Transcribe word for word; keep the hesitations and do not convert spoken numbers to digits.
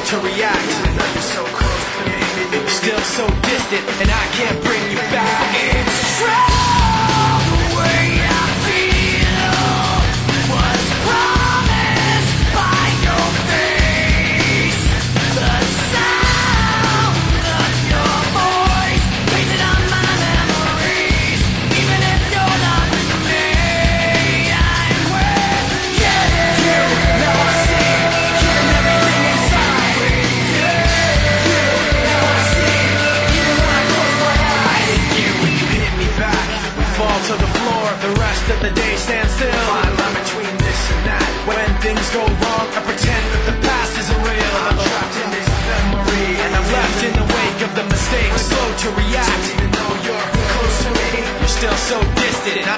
to react. You're so close to me, still so distant, and I can't bring you back. It's true, the way I feel was promised by your face. The sound of your voice painted on my memories. Even if you're not with me, I'm with you. You, now I see, hearing everything inside. You, you, now I see, even when I close my eyes. I hit you when you hit me back. We fall to the floor, the rest of the day stands still. Fine line between this and that. When things go wrong, I pretend that the past isn't real. I'm trapped in this memory, and I'm left in the wake of the mistakes, slow to react. Even though you're close to me, you're still so distant, and I